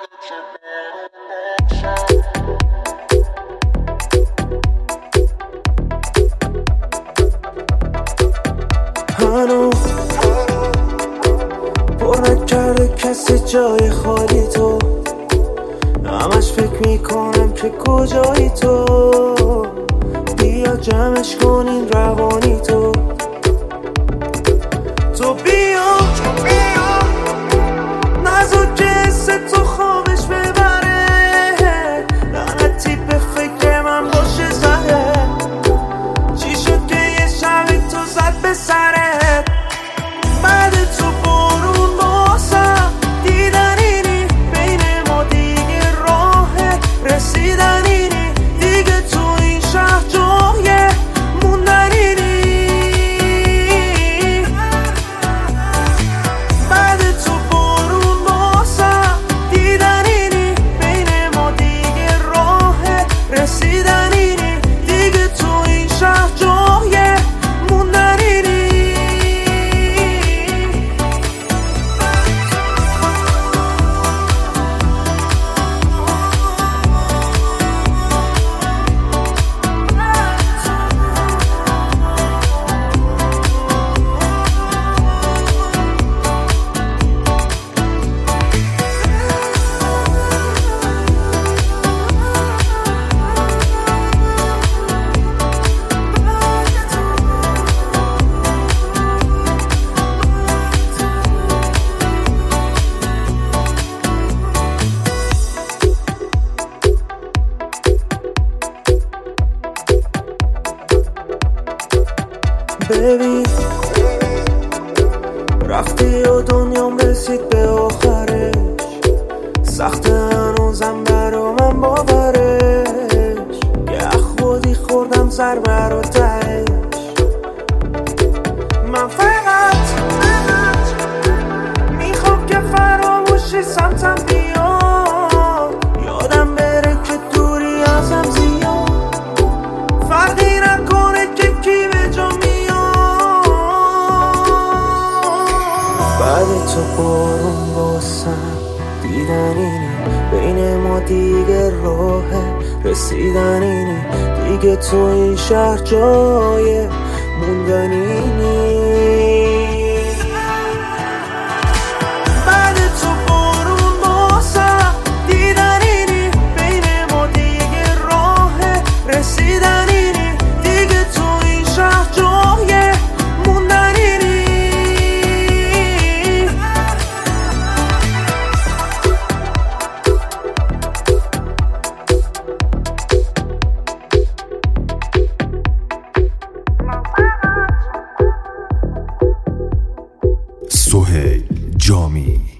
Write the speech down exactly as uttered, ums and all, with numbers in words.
هنوز پر نکرده کسی جای خالی تو، همش فکر میکنم که کجایی تو، بیا جمعش کنین روانی تو، تو بیا نزد که حس تو خوابش ببره، لعنتی به فکر من باشه زده، چی شد که یه شبی تو زد به سرت، بعد تو برون باسم دیدن اینی بین ما دیگه راه رسیدن اینی، دیگه تو این شهر جایه موندن اینی، بعد تو برون باسم دیدن اینی بین ما دیگه راه رسیدن اینی، دیگه تو این شهر جایه موندن اینی. ببین رفتی و دنیام رسید به آخرش، سخت هنوزم برا من باورش، گه خودی خوردم ضربه رو تهش، من فقط میخوام که فراموشی سمتم بیاد، یادم بره که دوری ازم زیاد، فرقی نکنه که کی به جا بعد تو بارون باسم دیدن اینی بین ما دیگه راه رسیدن اینی، دیگه تو این شهر جای موندن اینی، بعد تو بارون باسم دیدن اینی بین ما دیگه راه رسیدن اینی، دیگه تو این شهر جای موندن اینی. سهیل جامی.